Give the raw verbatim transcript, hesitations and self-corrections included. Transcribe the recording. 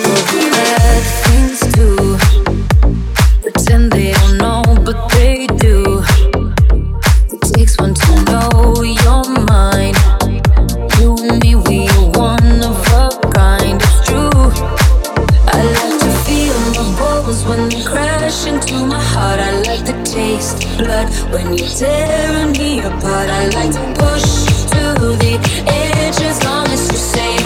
bad things too. Pretend they don't know, but they do. It takes one to know your mind. You and me, we are one of a kind. It's true. I like to feel my bones when they crash into my heart. I like to taste blood when you're tearing me apart. I like to push to the edge as long as you say